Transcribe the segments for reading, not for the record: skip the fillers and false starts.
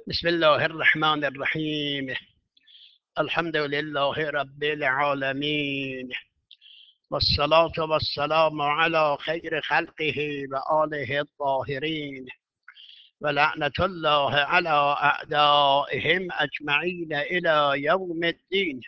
بسم الله الرحمن الرحیم. الحمد لله رب العالمین والصلاة والسلام على خیر خلقه و آله الطاهرین و لعنت الله على اعدائهم اجمعین الى یوم الدین.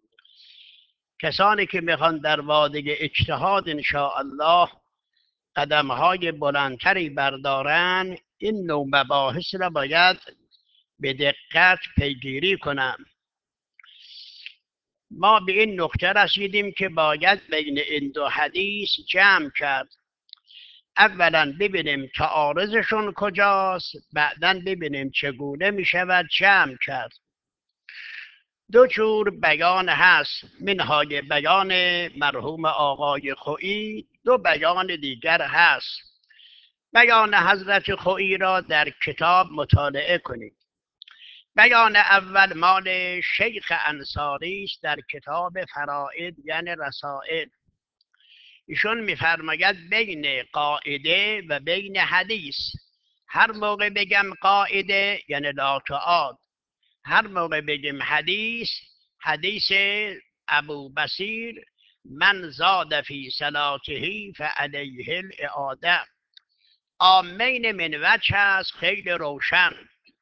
کسانی که میخوان در وادی اجتهاد الله قدمهای بلندتری بردارن، این نوع مباحث را باید به دقت پیگیری کنند. ما به این نکته رسیدیم که باید بین این دو حدیث جمع کرد. اولا ببینیم تعارضشون کجاست، بعدا ببینیم چگونه می شود جمع کرد. دو جور بیان هست، منهای بیان مرحوم آقای خویی، دو بیان دیگر هست. بیان حضرت خویی را در کتاب مطالعه کنید. بیان اول مال شیخ انصاری است در کتاب فرائد یعنی رسائل. ایشون میفرماید بین قاعده و بین حدیث، هر موقع بگم قاعده یعنی لا تعاد، هر موقع بگیم حدیث، حدیث ابو بصیر من زاد فی صلاته فعلیه الاعاده. آمین من وجه هست خیلی روشن،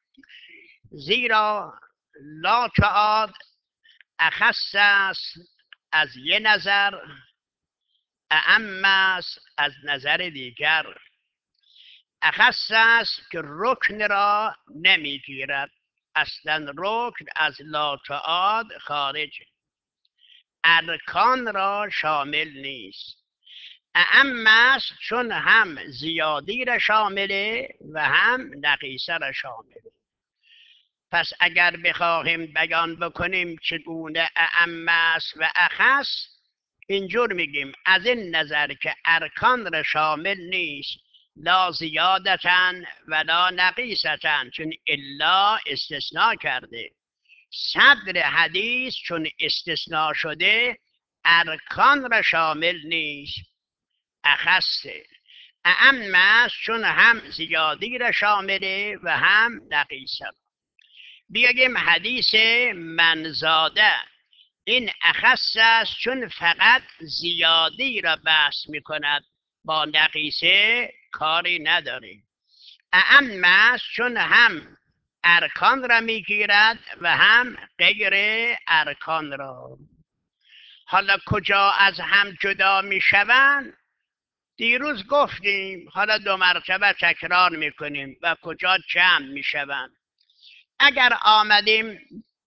زیرا لا تعاد اخص است از یه نظر، اعم است از نظر دیگر. اخص است که رکن را نمیگیرد، اصلا رکن از لا تعاد خارج، ارکان را شامل نیست. اعم است چون هم زیادی را شامله و هم نقیصه را شامله. پس اگر بخواهیم بیان بکنیم چگونه اعم است و اخص، اینجور میگیم از این نظر که ارکان را شامل نیست، لا زیادتا ولا نقیصتا، چون الا استثناء کرده. صدر حدیث چون استثناء شده ارکان را شامل نیست، اخصه. اعم است چون هم زیادی را شامله و هم نقیصه. بیایم حدیث منزاده، این اخص است چون فقط زیادی را بحث می کند، با نقیصه کاری نداریم. اعم است چون هم ارکان را می گیرد و هم غیر ارکان را. حالا کجا از هم جدا می شوند؟ دیروز گفتیم، حالا دو مرتبه تکرار می کنیم و کجا جمع می شوند. اگر آمدیم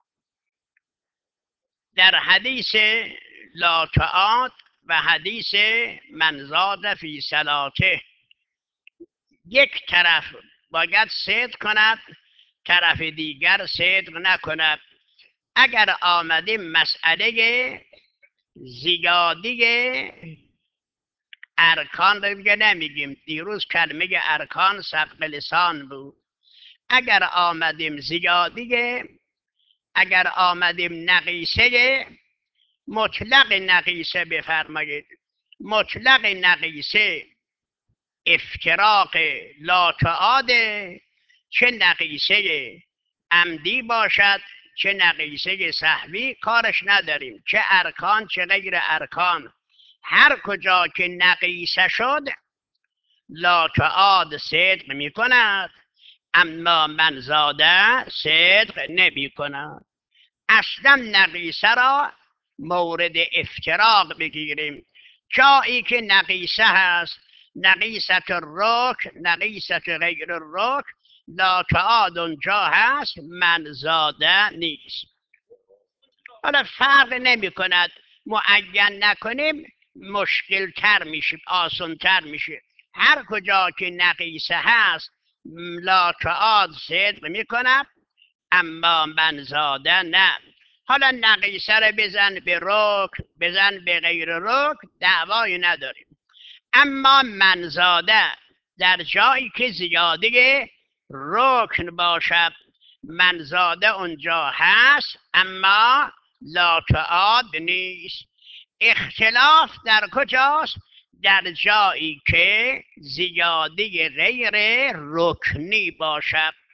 در حدیث لا تعاد و حدیث من زاد فی صلاته، یک طرف باید صدق کند، طرف دیگر صدق نکند. اگر آمدیم مسئله زیادی ارکان رو دیگه نمیگیم، دیروز کلمه ارکان سبق لسان بود. اگر آمدیم زیادی، اگر آمدیم نقیصه، مطلق نقیصه بفرمایید. مطلق نقیصه افتراق لا تعاده، چه نقیصه عمدی باشد چه نقیصه سهوی کارش نداریم، چه ارکان چه غیر ارکان. هر کجا که نقیصه شد لا تعاد صدق می کند، اما من زاده صدق نمی کند. اصلا نقیصه را مورد افتراق بگیریم. جایی که نقیصه هست، نقیصت الرکن، نقیصت غیر الرکن، لا تعاد اونجا هست، من زاده نیست. حالا فرق نمی کند، معین نکنیم مشکل تر میشه، آسان تر میشه. هر کجا که نقیصه هست لا تعاد صدق می کند، اما من زاده نه. حالا نقیصه رو بزن به رکن بزن به غیر رکن، دعوایی نداریم. اما من زاده در جایی که زیاده رکن باشد، من زاده اونجا هست اما لا تعاد نیست. اختلاف در کجاست؟ در جایی که زیاده غیر رکنی باشد.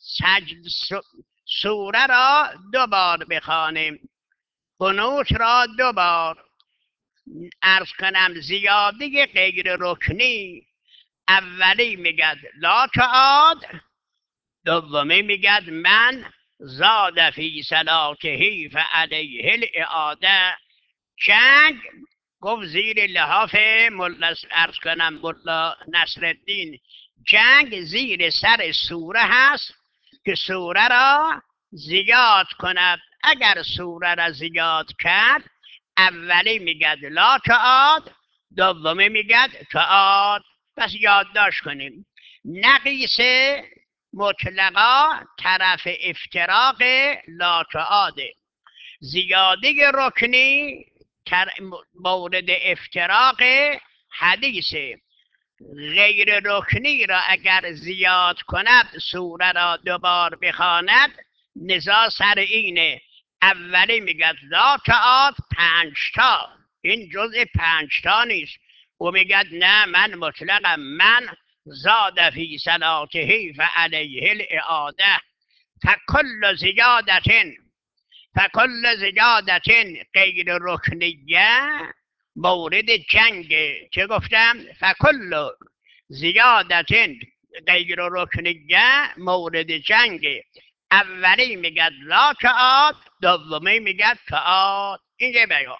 سجد سوره را 2 بار بخوانیم، قنوت را 2 بار. عرض کنم زیادی غیر رکنی، اولی میگد لا تعاد، دومی میگد من زاد فی صلاته فعلیه الاعاده. جنگ گفت زیر لحاف ارز کنم ملا نصرالدین، جنگ زیر سر سوره هست که سوره را زیاد کند. اگر سوره را زیاد کرد، اولی میگد لا تعاد، دومی میگد تعاد. پس یادداشت کنیم. نقیص مطلقا طرف افتراق لا تعاده، زیادی رکنی مورد افتراق حدیث. غیر رکنی را اگر زیاد کند، سوره را 2 بار بخواند، نزاع سر اینه. اولی میگد لا تعاد 5 تا، این جزء 5 تا نیست. او میگد نه من مطلقم، من زاد فی صلاته فعلیه الاعاده. فکل زیادت غیر رکنیه مورد جنگ. چه گفتم؟ فکل زیادت غیر رکنیه مورد جنگ. اولی میگد لا تعاد، دومی میگد تعاد. اینجا بیان.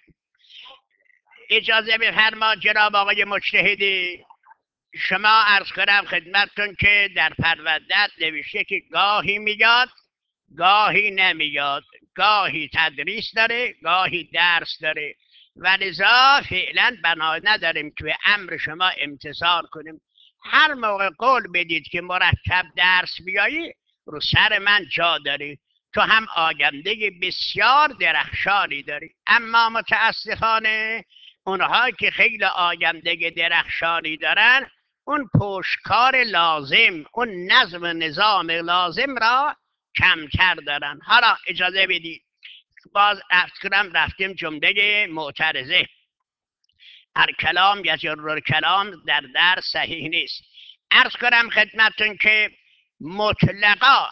اجازه بفرما جناب آقای مجتهدی، شما عرض کنم خدمتتون که در پرونده نوشته که گاهی میاد گاهی نمیاد، گاهی تدریس داره گاهی درس داره، و لذا فعلا بنا نداریم که امر شما امتثال کنیم. هر موقع قول بدید که مرتب درس بیایی، رو سر من جا داری، تو هم آگنده بسیار درخشانی داری. اما متاسفانه اونها که خیلی آگنده درخشانی دارن، اون پشتکار لازم، اون نظم نظام لازم را کمتر دارن. حالا اجازه بدید باز رفتیم جمله معترضه. هر کلام یجر کلام در صحیح نیست. عرض کنم خدمتتون که مطلقا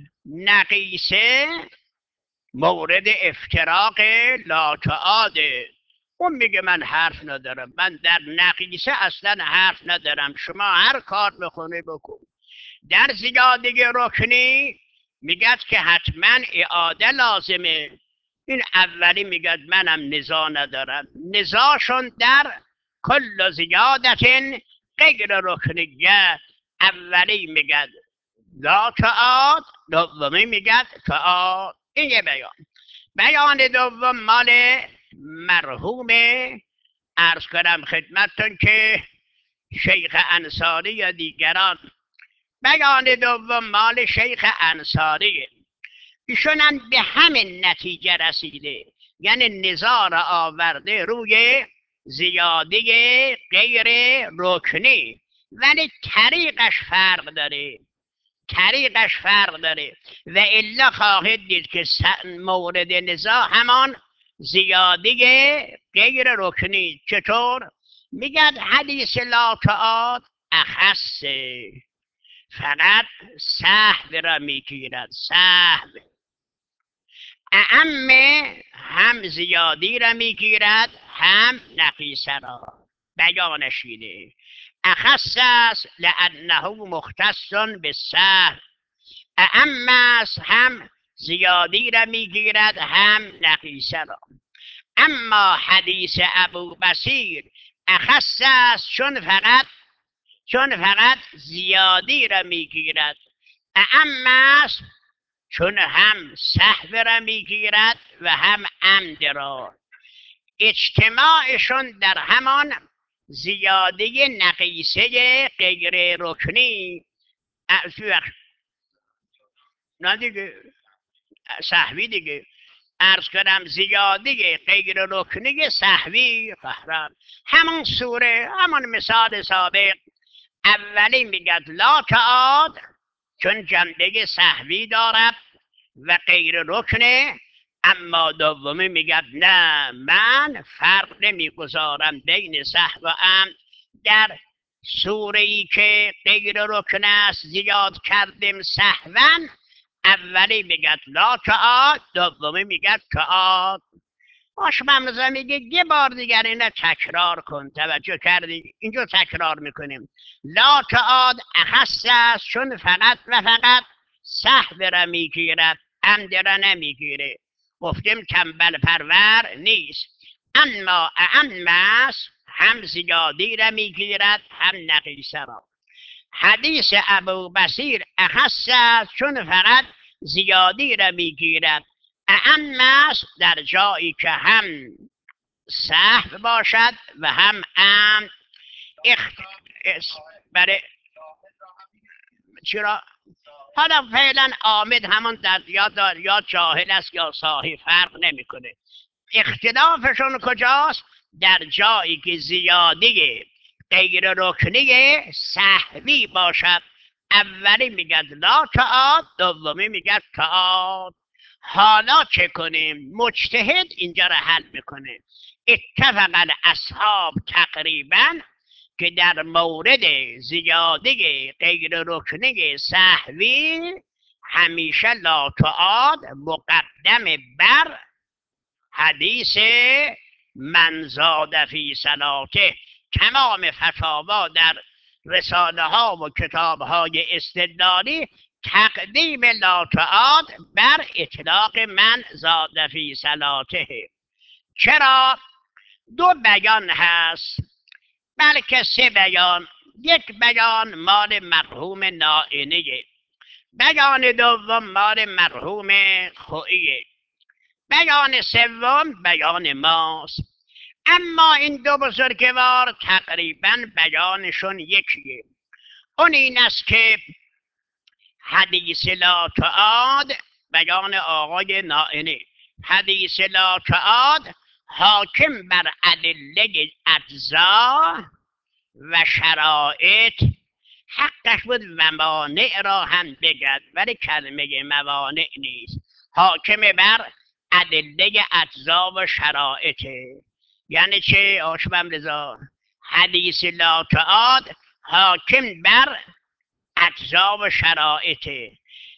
نقیصه مورد افتراق لا تعاده. اون میگه من حرف ندارم، من در نقیصه اصلا حرف ندارم، شما هر کار بخونه بکن. در زیادی رکنی میگد که حتما اعاده لازمه. این اولی میگد منم نزاع ندارم. نزاعشون در کل زیادت غیر رکنیه. اولی میگد لا تعاد، دومی میگد تعاد. این یه بیان دوم مال مرحوم عرض کنم خدمتتون که شیخ انصاری یا دیگران. بیان دوم مال شیخ انصاری، ایشون به همین نتیجه رسیده، یعنی نزاع را آورده روی زیادی غیر رکنی، ولی طریقش فرق داره و الا خواهید دید که مورد نزاع همان زیادی غیر رکنی. چطور؟ میگد حدیث لا تعاد اخصه، فقط سهو را میگیرد. سهو اعم، هم زیادی را میگیرد هم نقیصه را. بیانش اینه اخص است لانه مختص بالسهو، اعم است هم زیادی را میگیرد هم نقیصه را. اما حدیث ابو بصیر اخص است چون فقط زیادی را میگیرد، اعم است چون هم سهو را میگیرد و هم عمد را. اجتماعشون در همان زیاده نقیصه غیر رکنی، نه دیگه سهوی دیگه، عرض کنم زیاده غیر رکنی سهوی قهران. همون سوره، همون مثال سابق، اولی میگد لا تعاد چون جنبه سهوی دارد و غیر رکنه، اما دومی میگد نه من فرق نمیگذارم بین سهو و عمد. در سوره ای که غیر رکن است زیاد کردیم سهوا، اولی میگه لا تعاد، دومی میگه تعاد. باش ممنوزه میگه یه بار دیگر اینه تکرار کن. توجه کردی؟ اینجا تکرار میکنیم. لا تعاد اخص است، چون فقط و فقط سهو را میگیرد، عمد را نمیگیره. گفتیم تنبل پرور نیست. اما اعم است، هم زیادی را میگیرد هم نقیصه را. حدیث ابو بصیر اخص است، چون فقط زیادی را میگیرد. اعم است در جایی که هم سهو باشد و هم عمد. اخت... برای چرا؟ حالا فعلا عامد همون در یا جاهل است یا صاحب، فرق نمیکنه. اختلافشون کجاست؟ در جایی که زیادی غیر رکنی سهوی باشد. اولی میگه لا تعاد، دومی میگه تعاد. حالا چه کنیم؟ مجتهد اینجا را حل میکنه. اتفق الاصحاب تقریبا که در مورد زیادی غیر رکنی سهوی همیشه لا تعاد مقدم بر حدیث من زاد فی صلاته. تمام فتاوا در رساله ها و کتاب های استدلالی تقدیم لا تعاد بر اطلاق من زاد فی صلاته. چرا؟ دو بیان هست، بلکه سه بیان. یک بیان مال مرحوم نائینیه، بیان دوم مال مرحوم خوئیه، بیان سوم بیان ماست. اما این دو بزرگوار تقریبا بیانشون یکیه. اون این است که حدیث لا تعاد، بیان آقای نائینی، حدیث لا تعاد حاکم بر ادله اجزا و شرایط. حقش بود موانع را هم بگد، ولی کلمه موانع نیست. حاکم بر ادله اجزا و شرایطه. یعنی چه آشبم رضا؟ حدیث لا تعاد حاکم بر اجزا و شرایطه.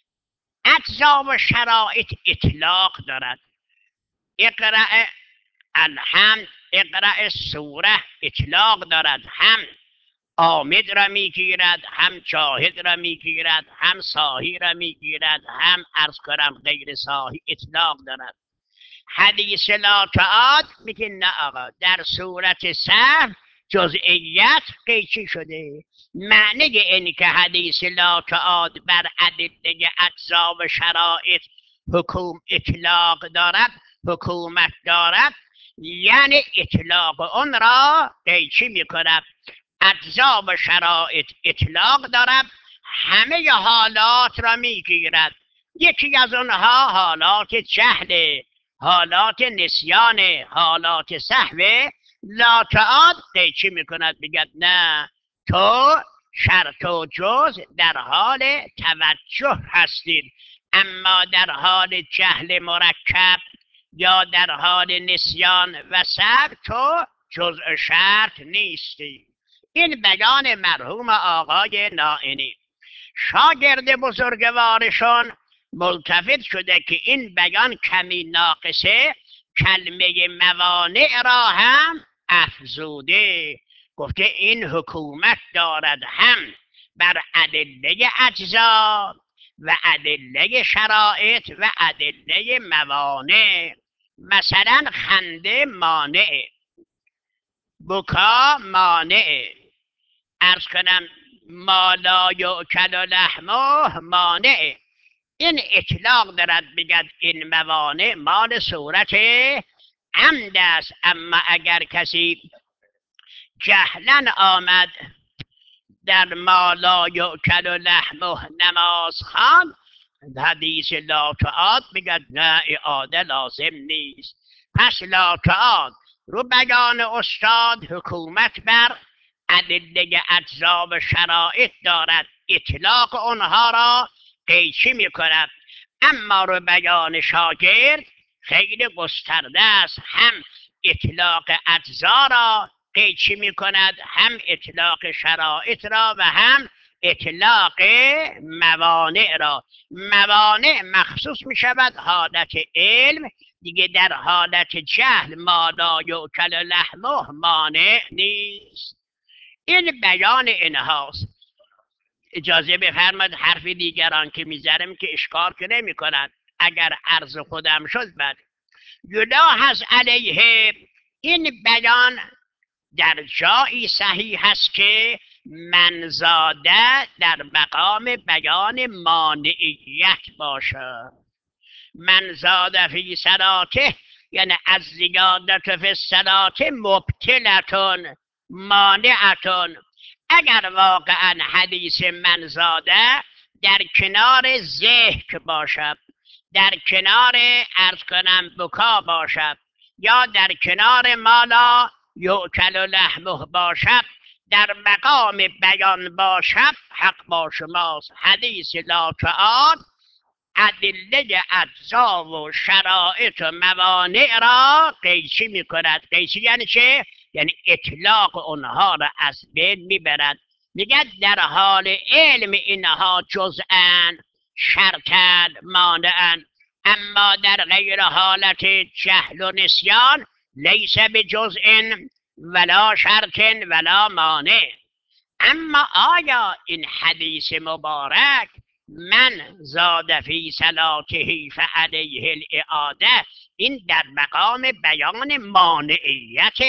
اجزا و شرایط اطلاق دارد. اقرأ الحمد، اقرأ سوره اطلاق دارد، هم عامد را میگیرد، هم جاهد را میگیرد، هم صاحی را میگیرد، هم عرض کنم غیر صاحی اطلاق دارد. حدیث لا تعاد میگه نه آقا، در صورت سهو جزئیت قیچی شده. معنی این که حدیث لا تعاد بر ادله اجزا و شرایط حکوم اطلاق دارد، حکومت دارد، یعنی اطلاق اون را قیچی میکند. اجزا و شرایط اطلاق دارد، همه حالات را میگیرد. یکی از اونها حالات جهل، حالات نسیان، حالات سهو. لا تعاد قیچی میکند، میگد نه، تو شرط و جز در حال توجه هستید، اما در حال جهل مرکب یا در حال نسیان و سهو تو جزء شرط نیستی. این بیان مرحوم آقای نائینی. شاگرد بزرگوارشان ملتفت شده که این بیان کمی ناقصه، کلمه موانع را هم افزوده. گفته این حکومت دارد هم بر ادله اجزا و ادله شرایط و ادله موانع. مثلا خنده مانع، بکا مانع، ارز کنم ما لا یؤکل لحمه مانع. این اطلاق دارد، بگد این موانع مال صورت عمد است. اما اگر کسی جهلا آمد در ما لا یؤکل لحمه نماز خواند، حدیث لا تعاد بگد نه، اعاده لازم نیست. پس لا تعاد رو بیان استاد حکومت بر ادله اجزا و شرایط دارد، اطلاق آنها را قیچی می کند. اما رو بیان شاگرد خیلی گسترده است، هم اطلاق اجزا را قیچی می کند، هم اطلاق شرایط را و هم اطلاق موانع را. موانع مخصوص می شود حالت علم، دیگه در حالت جهل ما لا یؤکل لحمه مانع نیست. این بیان اینهاست. اجازه بفرماد حرف دیگران که میذارم که اشکال که نمی کنند، اگر عرض خودم شد بعد گناه هست علیه این بیان. در جایی صحیح هست که من زاده در مقام بیان مانعیت باشد. من زاده فی صلاته یعنی از زیادت فی الصلاة مبتلتون مانعتون. اگر واقعا حدیث من زاده در کنار ضحک باشد، در کنار عرض کنم بکا باشد، یا در کنار مالا یؤکل لحمه باشد، در مقام بیان باشد، حق با شماست. حدیث لا تعاد ادله اجزا و شرایط و موانع را قیچی می کند. قیچی یعنی چه؟ یعنی اطلاق اونها را از بین می برد. میگه در حال علم اینها جزءاً شرطاً مانعاً، اما در غیر حالت جهل و نسیان لیس بجزء ولا شرط ولا مانع. اما آیا این حدیث مبارک من زاد فی صلاته فعلیه الاعاده این در مقام بیان مانعیت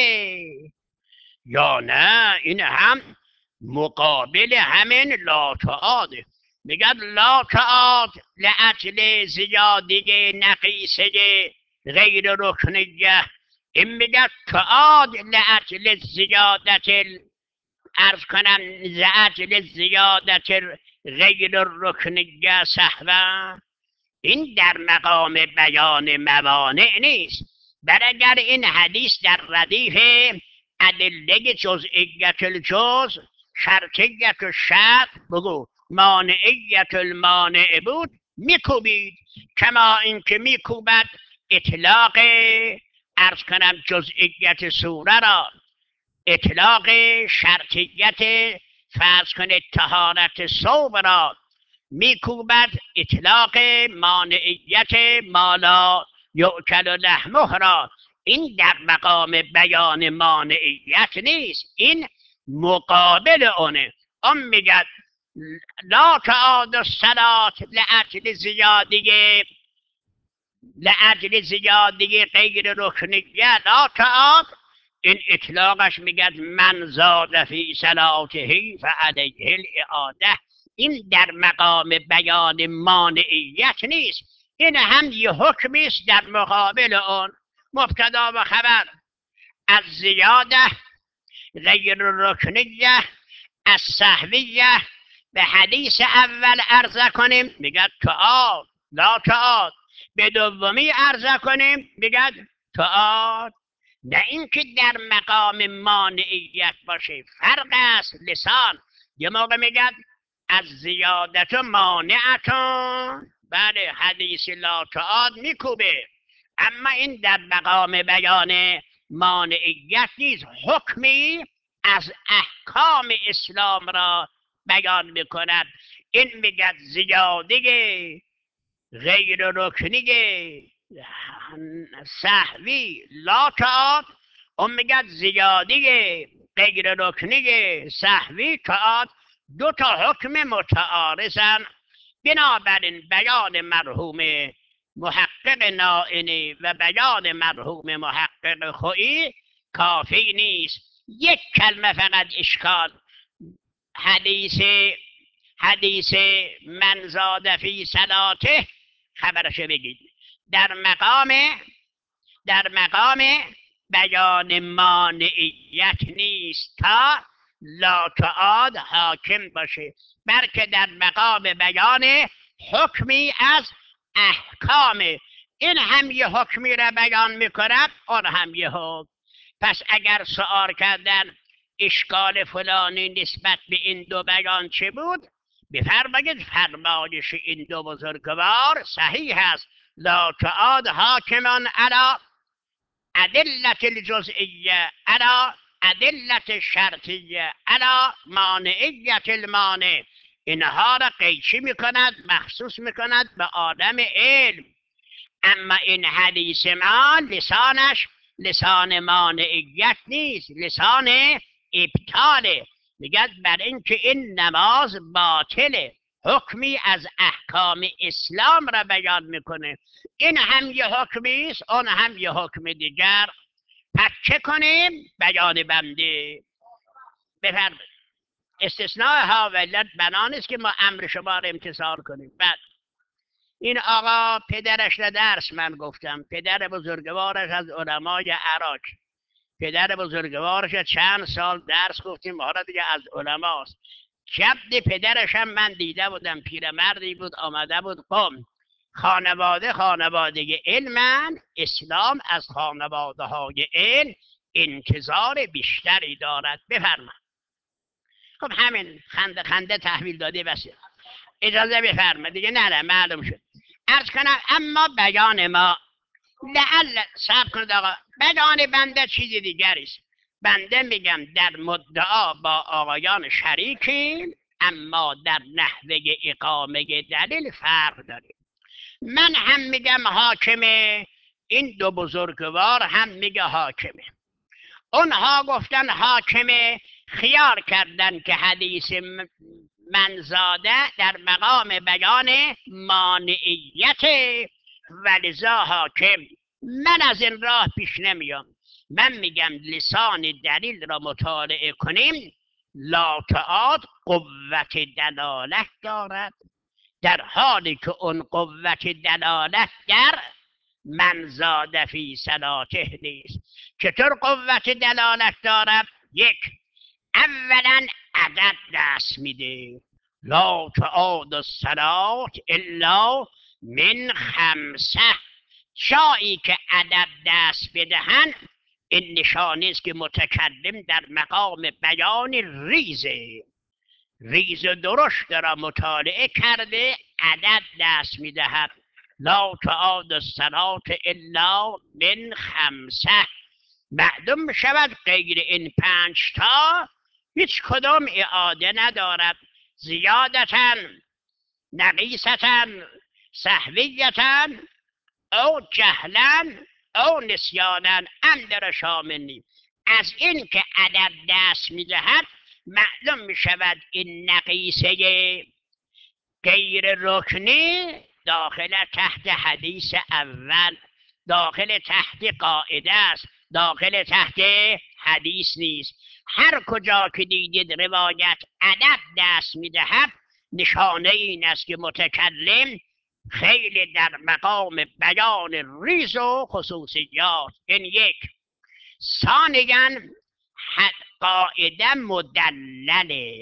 یا نه این هم مقابل همین لا تعاد؟ میگد لا تعاد لأجل زیادی نقیصه غیر رکنیه، این میگد تعاد لأجل زیادت ارز کنم لأجل زیادت غیر رکنیه سهوا. این در مقام بیان موانع نیست، بل اگر این حدیث در ردیف ادله جزئیت الجز شرطیت الشرط بگو مانعیت المانع بود میکوبید، کما اینکه میکوبد اطلاق ارز کنم جزئیت سوره را، اطلاق شرطیت فرض کنید طهارت ثوب را میکوبد، اطلاق مانعیت مالا یؤکل لحمه را. این در مقام بیان مانعیت نیست، این مقابل اونه. میگد لا تعاد الصلاة لأجل زیادی غیر رکنیه لا تعاد، این اطلاقش میگد من زاد فی صلاته فعلیه الاعاده. این در مقام بیان مانعیت نیست، این هم یه حکمی است در مقابل اون. مبتدا و خبر از زیاده غیر رکنیه از سهویه به حدیث اول عرضه کنیم میگد تعاد لا تعاد، به دومی عرضه کنیم میگد تعاد. نه اینکه در مقام مانعیت باشه، فرق است. لسان یه موقع میگد از زیادت مانعتون، بله حدیث لا تعاد میکوبه، اما این در مقام بیان مانعیت نیست، حکمی از احکام اسلام را بیان میکند. این میگد زیادی غیر رکنی سهوی لا تعاد، اون میگد زیادی غیر رکنی سهوی تعاد، دو تا حکم متعارضن. بنابراین بیان مرحوم محقق نائینی و بیان مرحوم محقق خویی کافی نیست. یک کلمه فقط اشکال، حدیث من زاد فی صلاته خبرشو بگید در مقام بیان مانعیت نیست تا لا تعاد حاکم باشه، بلکه در مقام بیان حکمی از احکام. این هم یه حکمی را بیان میکند، آن هم یه حکم. پس اگر سؤال کردن اشکال فلانی نسبت به این دو بیان چه بود، بفرمایید فرمایش این دو بزرگوار صحیح است. لا تعاد حاکمان علی ادلت الجزئیه علی ادلت شرطیه علی مانعیت المانع. اینها را قیچی میکند، مخصوص میکند به آدم علم. اما این حدیث ما لسانش لسان مانعیت نیست، لسان ابطاله. میگد بر اینکه این نماز باطله، حکمی از احکام اسلام را بیان میکنه. این هم یه حکمی است، اون هم یه حکم دیگر. پس چه کنیم؟ بیان بنده. بفرمایید. استثناء ها و علت بنا نیست که ما امر شما را امتثال کنیم. بعد این آقا پدرش را درس من گفتم، پدر بزرگوارش از علمای عراق، پدر بزرگوارش چند سال درس گفتیم، حالا دیگه از علماست. جد پدرش هم من دیده بودم، پیرمردی بود، آمده بود قم. خانواده علمن، اسلام از خانواده های علم انتظار بیشتری دارد. بفرما. خب همین خنده خنده تحویل داده بسیار. اجازه بفرما دیگه، نه معلوم شد. عرض کنم اما بیان ما لعل صبر کنید آقا، بیان بنده چیز دیگری است. بنده میگم در مدعا با آقایان شریکیم، اما در نحوه اقامه دلیل فرق داریم. من هم میگم حاکمه، این دو بزرگوار هم میگه حاکمه. اونها گفتن حاکمه، خیال کردن که حدیث منزاده در مقام بیان مانعیت، ولذا حاکم. من از این راه پیش نمیام. من میگم لسان دلیل را مطالعه کنیم، لاطعات قوت دلالت دارد، در حالی که اون قوت دلالت در منزاده فی صلاته نیست. چطور قوت دلالت دارد؟ یک، اولا عدد دست میده، لا تعاد الصلاة الا من خمسه. جایی که عدد دست بدهن، این نشانه است که متکلم در مقام بیان ریز درشت را مطالعه کرده، عدد دست میدهد. لا تعاد الصلاة الا من خمسه. معلوم میشود غیر این 5 تا هیچ کدام اعاده ندارد. زیادتاً، نقیصتاً، سهویتاً، او جهلاً، او نسیاناً، اندر شامل نیست. از این که عدد دست میدهد معلوم میشود این نقیصه غیر رکنی داخل تحت حدیث اول، داخل تحت قاعده است، داخل تحت حدیث نیست. هر کجا که دیدید روایت عدد دست میدهد، نشانه این است که متکلم خیلی در مقام بیان ریز و خصوصیات. این یک. ثانیاً قاعده مدلله.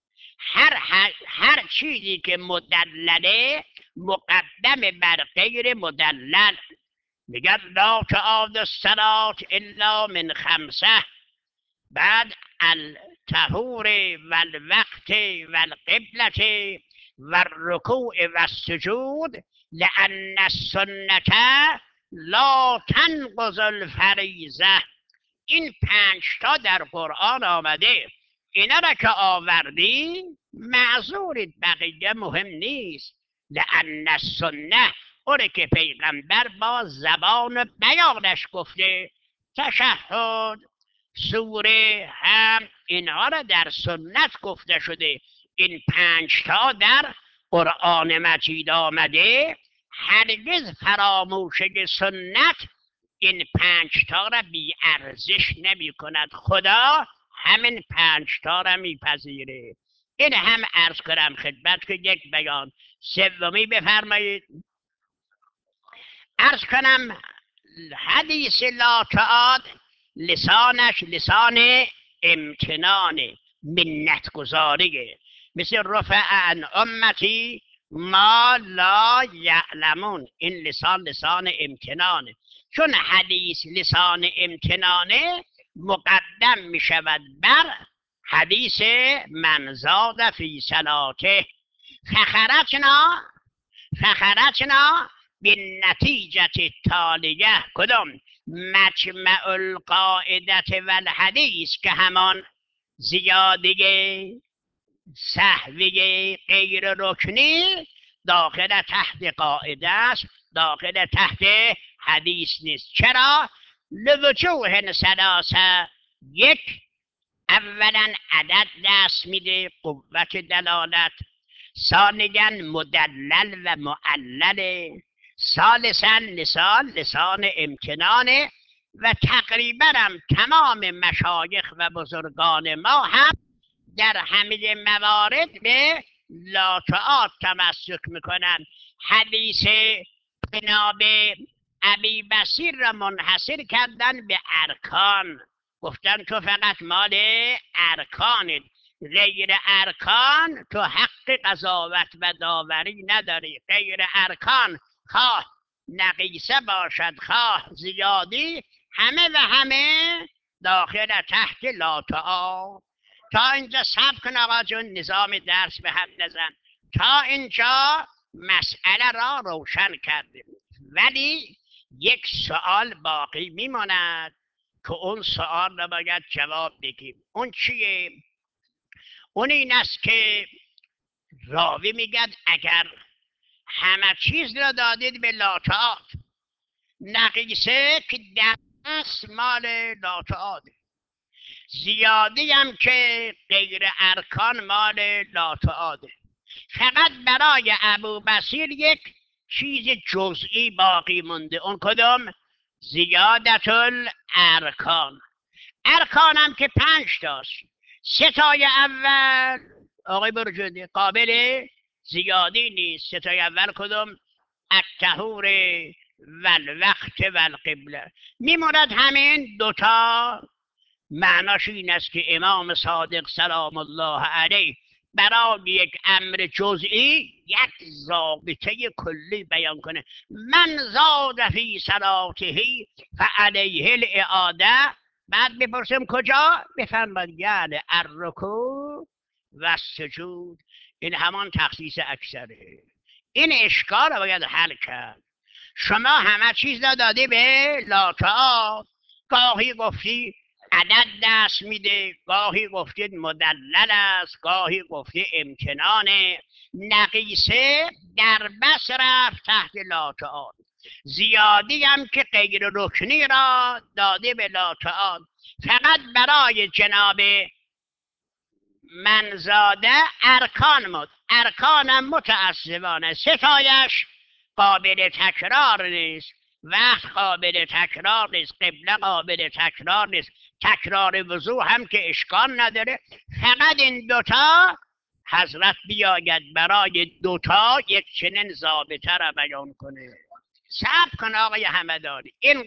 هر چیزی که مدلله مقدم بر غیر مدلل. میگن لا تعاد الصلاة الا من خمسه، بعد الطهور والوقت والقبلة والرکوع والسجود لأن السنة لا تنقض الفریضه. این 5 تا در قرآن آمده، اینا را که آوردی معذورید، بقیه مهم نیست. لأن السنه، اونه که پیغمبر با زبان بیانش گفته، تشهد، سوره هم، اینها را در سنت گفته شده. این 5 تا در قرآن مجید آمده، هرگز فراموشی سنت این 5 تا را بی ارزش نمی کند. خدا همین 5 تا را میپذیره. این هم عرض کنم خدمت که یک بیان. سومی بفرمایید. عرض کنم حدیث لا تعاد لسانش لسان امتنان، منت گذاریه. مثل رفع عن امتی ما لا یعلمون، این لسان امتنانه. چون حدیث لسان امتنانه، مقدم می شود بر حدیث من زاد فی صلاته. فخرجنا بالنتیجه التالیه. کدام؟ مجمع القاعده والحدیث، که همان زیاده سهوی غیر رکنی داخل تحت قاعده است، داخل تحت حدیث نیست. چرا؟ لوجوه ثلاثه. یک، اولا عدد دست میده، قوت دلالت. ثانیا مدلل و معلل. ثالثا لسان امتنانه. و تقریبا هم تمام مشایخ و بزرگان ما هم در همه موارد به لاطعات تمسک میکنن. حدیث جناب ابی بصیر را منحصر کردن به ارکان، گفتن تو فقط مال ارکانت، غیر ارکان تو حق قضاوت و داوری نداری. غیر ارکان خواه نقیصه باشد خواه زیادی، همه و همه داخل تحت لاطعات. تا اینجا صبر کن آقا جون، نظام درس به هم نزن. تا اینجا مسئله را روشن کردیم، ولی یک سوال باقی میماند که اون سوال را باید جواب بگیم. اون چیه؟ اون این است که راوی میگد اگر همه چیز را دادید به لاطعات، نقیصه که دست مال لاطعات، زیادی هم که غیر ارکان مال لاطعاته، فقط برای ابو بصیر یک چیز جزئی باقی مونده. اون کدوم؟ زیادت الارکان. ارکان هم که 5 تاست. 3 تای اول آقای برجودی قابل زیادی نیست. 3 تای اول کدوم؟ الطهور و الوقت و القبله. میموند همین 2 تا. معناش این است که امام صادق سلام الله علیه برای یک امر جزئی یک ضابطه کلی بیان کنه. من زاد فی صلاته فعلیه الاعاده. بعد بپرسیم کجا؟ بفرماد یعنی الرکوع و السجود. این همان تخصیص اکثره. این اشکال رو باید حل کرد. شما همه چیز را دادی به لاطعات. گاهی گفتی عدد دست میده، گاهی گفتید مدلل است، گاهی گفتی امتنانه. نقیصه در بس رفت تحت لاطعات. زیادی هم که غیر رکنی را داده به لاطعات، فقط برای جناب منزاده ارکان مد. ارکانم متعصبانه 3 تایش قابل تکرار نیست، وقت قابل تکرار نیست، قبله قابل تکرار نیست، تکرار وضوح هم که اشکال نداره. فقط این 2 تا حضرت بیاید برای 2 تا یک چنین ضابطه را بیان کنه. صبر کن آقای همدانی. این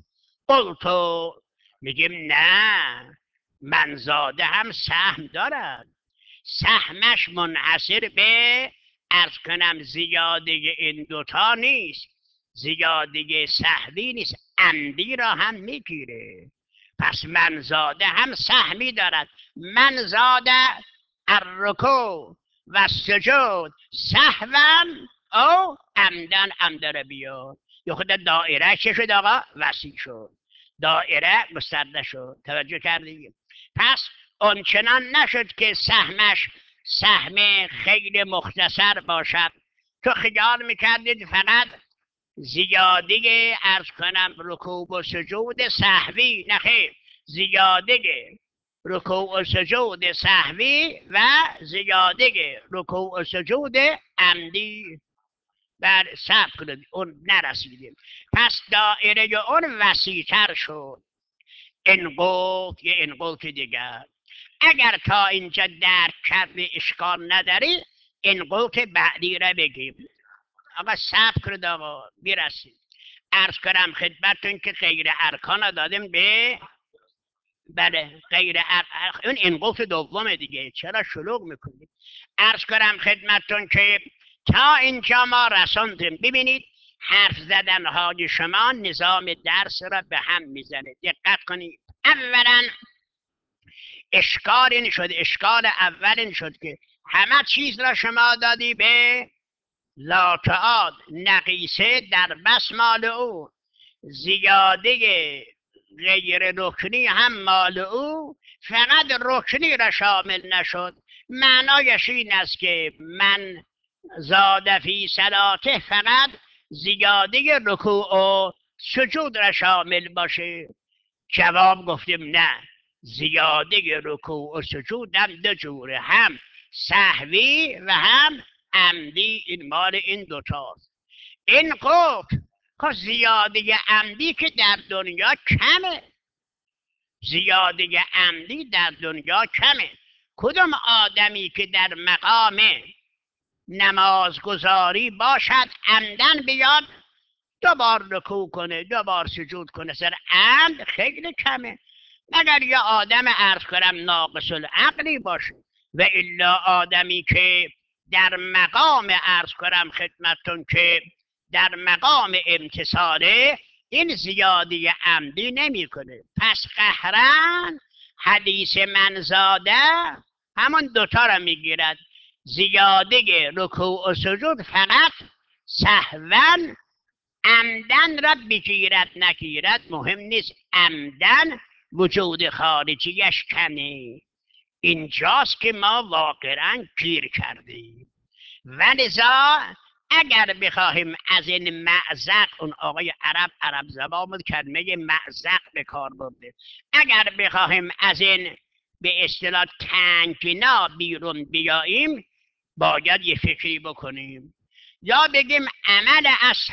قلتو میگیم نه، منزاده هم سهم دارد. سهمش منحصر به ارز کنم زیاده این 2 تا نیست، زیاده سهمی نیست، عمدی را هم میگیره. پس منزاده هم سهمی دارد. منزاده الرکوع و سجود سهوا او عمدن عمد بیاد. یا خود دایره چه شد آقا؟ وسیع شد، دایره گسترده شد. توجه کردید؟ پس آنچنان نشد که سهمش سهم خیلی مختصر باشد. تو خیال میکردید فقط زیاده ارز کنم رکوع و سجود سهوی، نخیر، زیاده رکوع و سجود سهوی و زیاده رکوع و سجود عمدی. بر صبر کنید، اون نرسیدیم. پس دایره اون وسیع‌تر شد. انقوط یه انقوط دیگر. اگر تا اینجا درک کرده اشکال نداری، انقوط بعدی را بگیم. آقا صبر کنید آقا میرسید. عرض کنم خدمتتون که غیر ارکان دادیم به بله اون انقوط دوم دیگه، چرا شلوغ میکنید؟ عرض کنم خدمتتون که تا اینجا ما رساندیم. ببینید حرف زدن های شما نظام درس را به هم میزنه. دقت کنید. اولا اشکال این شد، اشکال اول این شد که همه چیز را شما دادی به لاطعات، نقیصه در بس مال او، زیاده غیر رکنی هم مال او، فقط رکنی را شامل نشد. معنایش این است که من زاد فی صلاته فقط زیاده رکوع و سجود را شامل باشه. جواب گفتیم نه، زیاده رکوع و سجود هم دو جوره، هم سهوی و هم عمدی. این مال این دوتاست. این خب زیاده عمدی که در دنیا کمه، زیاده عمدی در دنیا کمه. کدوم آدمی که در مقام نمازگزاری باشد عمدن بیاد دو بار رکوع کنه دو بار سجود کنه سر عمد؟ خیلی کمه. مگر یه آدم عرض کنم ناقص العقلی باشه، و الا آدمی که در مقام عرض کنم خدمتون که در مقام امتصاله این زیادی عمدی نمیکنه. پس قهرن حدیث من زاده همون دوتا را میگیرد، زیاده رکوع و سجود فقط سهون، عمدن را بگیرد نگیرد مهم نیست، عمدن وجود خارجیش کنه. اینجاست که ما واقعا گیر کردیم. ولذا اگر بخواهیم از این معزق، اون آقای عرب زبان بود کلمه معزق به کار برده، اگر بخواهیم از این به اصطلاح تنگنا بیرون بیاییم باید یه فکری بکنیم. یا بگیم عمل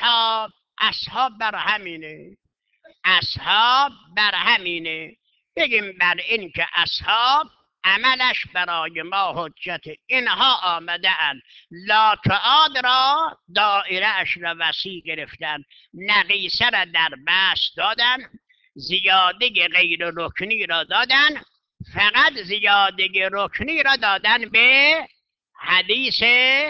اصحاب بر همینه، اصحاب بر همینه، بگیم بر این که اصحاب عملش برای ما حجت. اینها آمده اند لاتعاد را دائره اش را وسیع گرفتن، نقیصه را در بست دادن، زیاده غیر رکنی را دادن، فقط زیاده رکنی را دادن به حدیث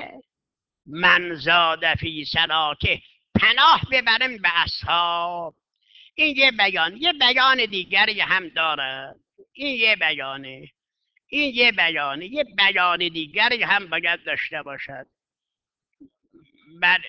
من زاد فی صلاته. پناه ببریم به اصحاب. این یه بیان دیگری هم داره. این یه بیان دیگری هم باید داشته باشد. بعد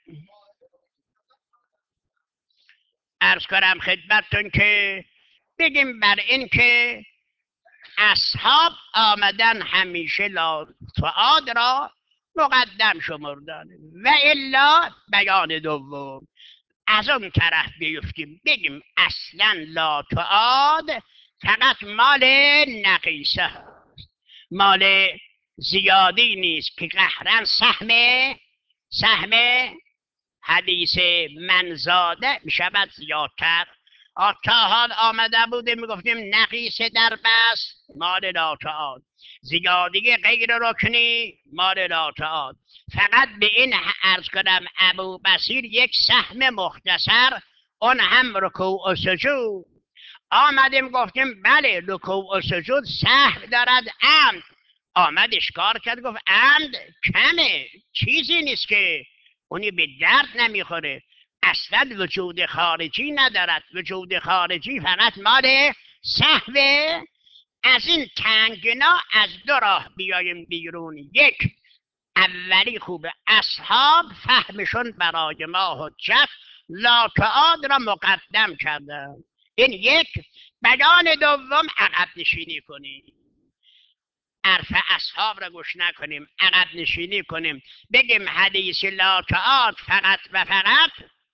عرض کنم خدمتتون که بگیم بر این که اصحاب آمدن همیشه لاتعاد را مقدم شمردن، و الا بیان دوم از اون طرف بیفتیم بگیم اصلا لاتعاد فقط مال نقیصه هست، مال زیادی نیست که قهرن سهم حدیث منزاده میشود زیادتر. تا حال آمده بوده میگفتیم نقیصه در بس مال لاتعاد، زیادی غیر رکنی مال لاتعاد. فقط به این عرض کنم ابو بصیر یک سهم مختصر، اون هم رکوع و سجود. آمدیم گفتیم بله رکوع و سجود سهم دارد عمد. آمد اشکار کرد گفت عمد کمه، چیزی نیست که اونی به درد نمیخوره، اصلا وجود خارجی ندارد، وجود خارجی فقط مال سهوه. از این تنگنا از دو راه بیایم بیرون. یک، اولی خوبه اصحاب فهمشون برای ما حجت، لاتعاد را مقدم کردن. این یک. بیان دوم عقب نشینی کنیم، حرف اصحاب را گوش نکنیم، عقب نشینی کنیم، بگیم حدیث لاتعاد فقط و فقط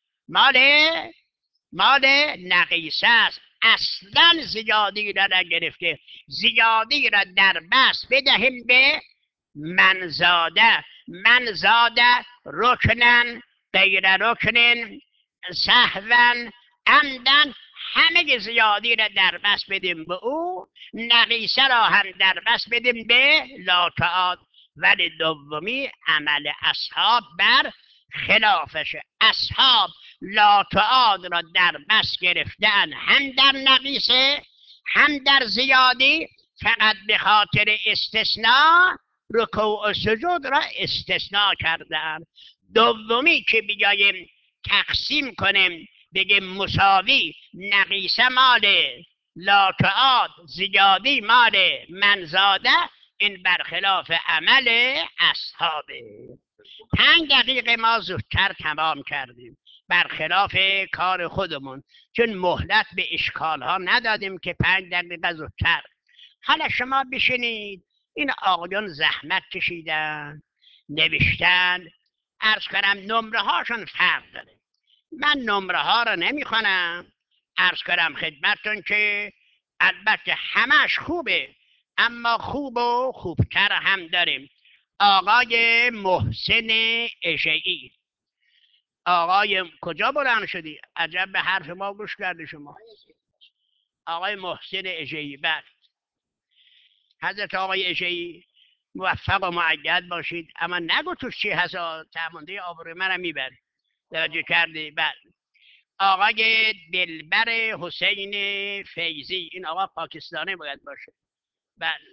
مال نقیصه است، اصلا زیادی را نگرفته، زیادی را در بس بدهیم به منزاده. منزاده رکنن غیر رکنن سهون عمدن، همه زیادی را در بس بدیم به او، نقیصه را هم در بس بدیم به لاتعاد. ولی دومی عمل اصحاب بر خلافشه. اصحاب لاتعاد را در بس گرفتن، هم در نقیصه هم در زیادی، فقط به خاطر استثناء رکوع و سجود را استثناء کردن. دومی که بیاییم تقسیم کنیم بگیم مساوی، نقیصه مال لاتعاد، زیادی مال منزاده، این برخلاف عمل اصحابه. 5 دقیقه ما زودتر تمام کردیم برخلاف کار خودمون، چون مهلت به اشکال ها ندادیم که 5 دقیقه زودتر. حالا شما بشینید این آقایان زحمت کشیدن، نوشتن. عرض کنم نمره هاشون فرق داره. من نمره ها رو نمیخوانم. عرض کنم خدمتتون که البته همش خوبه، اما خوب و خوبتر هم داریم. آقای محسن اژه‌ای. آقای کجا بلند شدی؟ عجب به حرف ما گوش کردی شما. آقای محسن اژه‌ای. بعد حضرت آقای اژه‌ای موفق و مؤید باشید، اما نگو توش چی هست، تمانده آبروی منم میبری. توجه کردی؟ بعد آقای دلبر حسین فیضی. این آقا پاکستانی باید باشه. بعد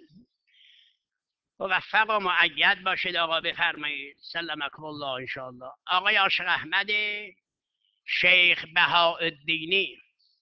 موفق و مؤید باشید آقا. بفرمایید. سلمکم الله انشاءالله. آقای عاشق احمد شیخ بهاءالدینی.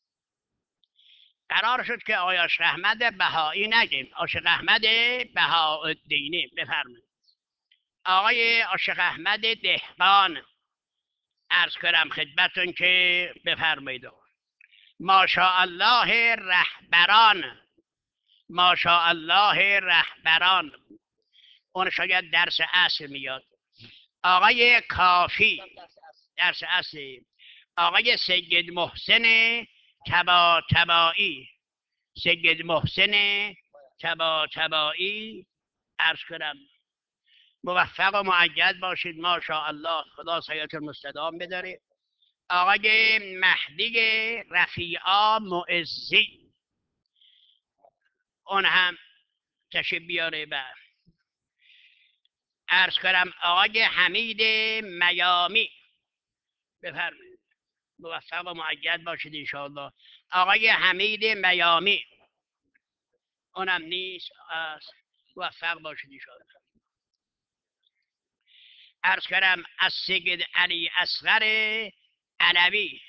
قرار شد که آقای عاشق احمد بهایی نگیم، عاشق احمد بهاءالدینی. بفرمایید. آقای عاشق احمد دهقان. عرض کنم خدمتتون که بفرمایید. ماشاءالله رهبران. ماشاءالله رهبران. اون شاید درس اصل میاد. آقای کافی. درس اصلی. آقای سید محسن طباطبایی. سید محسن طباطبایی. عرض کنم موفق و مؤید باشید. ماشاءالله. خدا سایت المستدام بداره. آقای مهدی رفیعا معزی. اون هم تشریف بیاره. بعد عرض کنم آقای حمید میامی. بفرمایید. موفق و مؤید باشید انشاءالله. آقای حمید میامی. اونم نیست. موفق باشید انشاءالله. عرض کنم از سید علی اصغر علوی.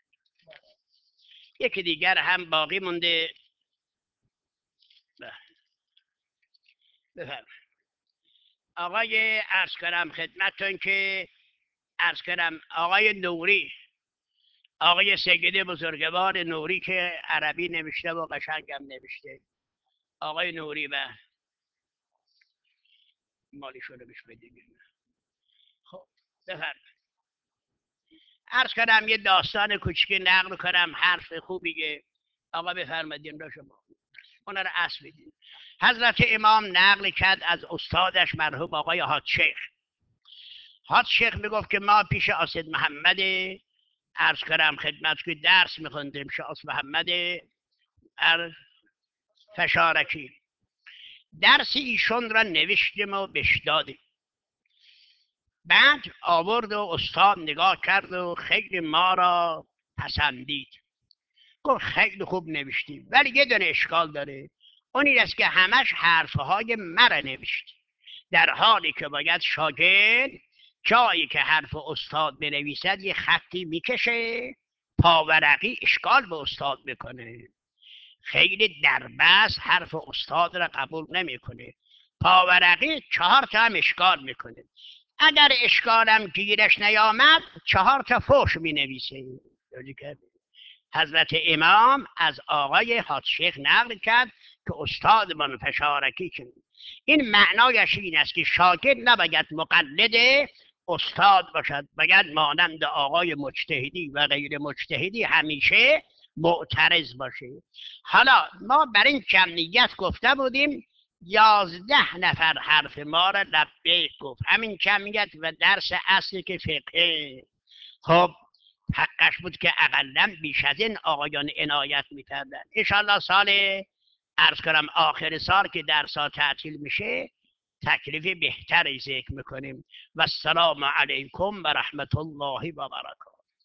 یکی دیگر هم باقی مونده. بفرمایید. آقای عرض کنم خدمتتون که عرض کنم آقای نوری. آقای سید بزرگوار نوری که عربی نوشته و قشنگم نوشته. آقای نوری. و مالی شده بش بدیم. خب بفرمایید. عرض کنم یه داستان کوچکی نقل کنم، حرف خوبیه. آقا بفرمایید را شما اون رو اصل بدید. حضرت امام نقل کرد از استادش مرحوم آقای حاج شیخ. حاج شیخ میگفت که ما پیش آسد محمد عرض کنم خدمت که درس میخوندیم. شاس محمد فشارکی. درس ایشون را نوشتیم و بهش دادیم. بعد آورد و استاد نگاه کرد و خیلی ما را پسندید. گفت خیلی خوب نوشتیم، ولی یه دونه اشکال داره. اون این است که همش حرفهای مرا نوشت، در حالی که باید شاگرد جایی که حرف استاد بنویسد یه خطی میکشه، پاورقی اشکال به استاد میکنه. خیلی دربست حرف استاد را قبول نمیکنه. پاورقی 4 تا هم اشکال میکنه. اگر اشکالم گیرش نیامد 4 تا فحش مینویسه. حضرت امام از آقای حاج شیخ نقل کرد که استاد من فشارکی کنید. این معنایش این است که شاگرد نباید مقلد استاد باشد، باید مانند آقای مجتهدی و غیر مجتهدی همیشه معترض باشه. حالا ما بر این کمیت گفته بودیم 11 نفر حرف ما را لبیک گفت، همین کمیت و درس اصلی که فقه. خب حقش بود که اقلا بیش از این آقایان عنایت میکردن. انشالله سال عرض کنم آخر سال که درسا تعطیل میشه تکلیف بهتری ذکر میکنیم. و السلام علیکم و رحمت الله و برکاته.